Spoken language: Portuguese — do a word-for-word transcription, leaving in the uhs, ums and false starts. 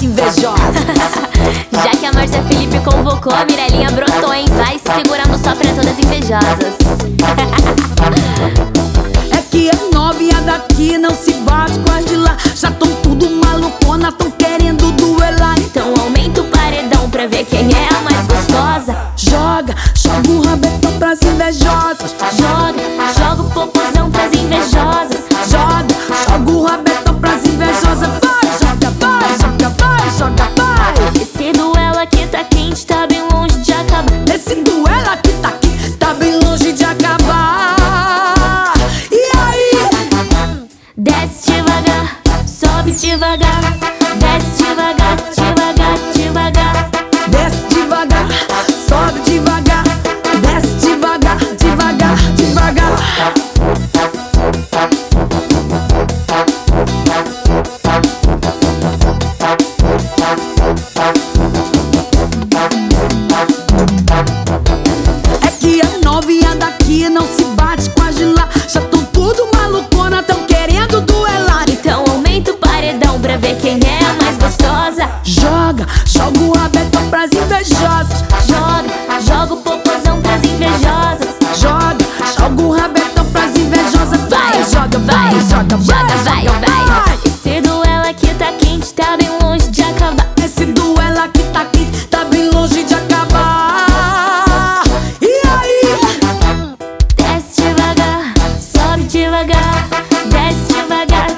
invejosas. Já que a Márcia Felipe convocou, a Mirelinha brotou, hein? Vai segurando só pra todas invejosas. É que as novinha daqui não se bate com as de lá. Já tão tudo malucona, tão querendo duelar. Então aumenta o paredão pra ver quem é a mais gostosa. Joga, joga o rabetão pras invejosas. Joga, joga o popozão pras invejosas. Joga, joga o rabetão pras invejosas. Vai, joga, vai, joga, vai, joga, vai. Esse duelo aqui tá quente, tá bem longe de acabar. Esse duelo aqui tá aqui, tá bem longe de acabar. E aí? Desce devagar, sobe devagar. Desce devagar, devagar, devagar. Desce devagar, sobe devagar. Desce devagar, devagar, devagar. É que as novinha daqui não se bate com as de lá. Já tão tudo malucona, tão querendo duelar. Então aumenta o paredão pra ver quem é a mais gostosa. Joga, joga o rabetão pras invejosas. Joga, joga o popozão pras invejosas. Joga, joga o rabetão pras invejosas. Vai, joga, vai, joga, Joga, vai, vai, vai. Esse duelo aqui tá quente, tá bem longe de acabar. Esse duelo aqui tá aqui, tá bem longe de acabar. E aí? Desce devagar, sobe devagar. Desce devagar,